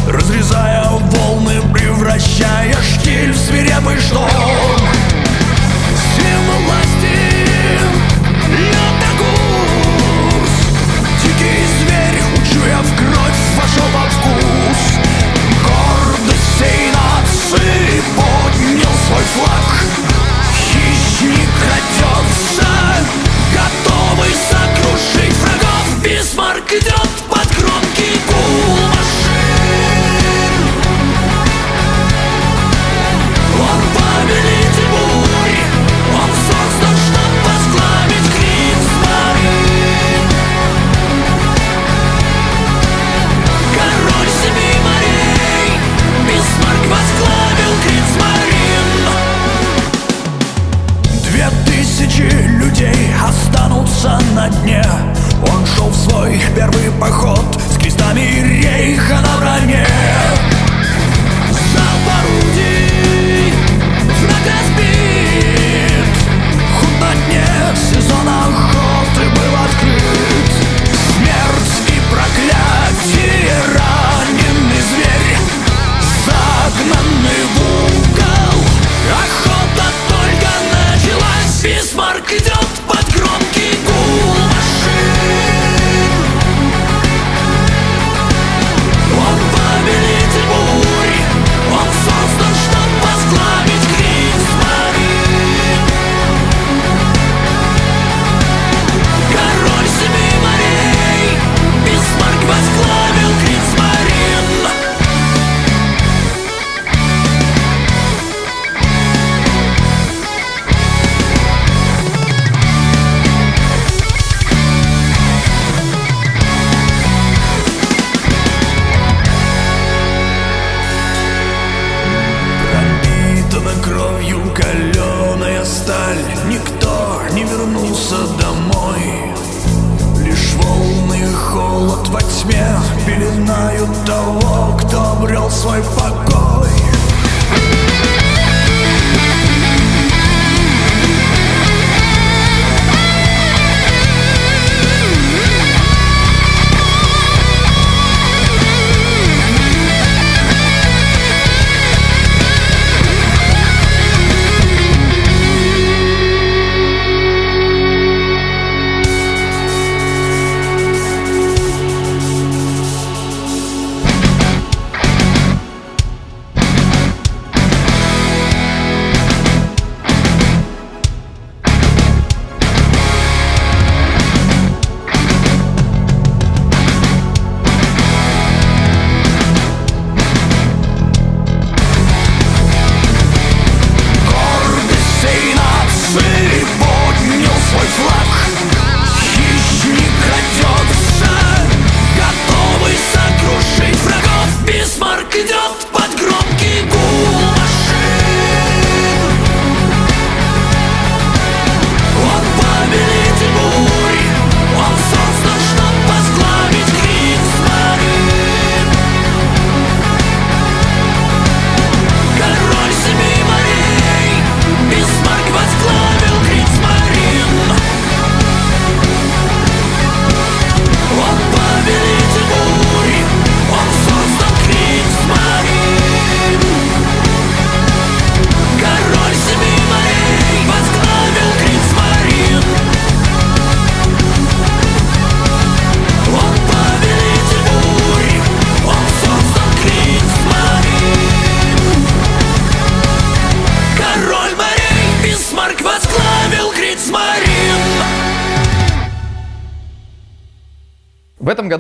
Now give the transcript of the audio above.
разрезая волны, превращая штиль в свирепый шторм. Сила власти льет на курс. Дикий зверь, учуяв кровь, вошел во вкус. Гордость всей нации поднял свой флаг. Хищник крадется, готовый сокрушить врагов. Бисмарк идет под громкий гул машин. Он повелитель бурь, он создан, чтоб возглавить Кригсмарин. Король семи морей, Бисмарк возглавил Кригсмарин. 2000 людей останутся на дне. Он шел в свой первый поход с крестами рейха на броне. Залп орудий, враг разбит. Худ на дне, сезон охоты был открыт. Смерть и проклятие, раненый зверь, загнанный в угол. Охота только началась. Бисмарк идет под громкий гул машин. Он повелитель бурь, он создан, чтоб возглавить Кригсмарин. Король семи морей, Бисмарк возглавил Кригсмарин. Кровью каленая сталь, никто не вернулся домой. Лишь волны и холод во тьме пеленают того, кто обрел свой покой. В этом году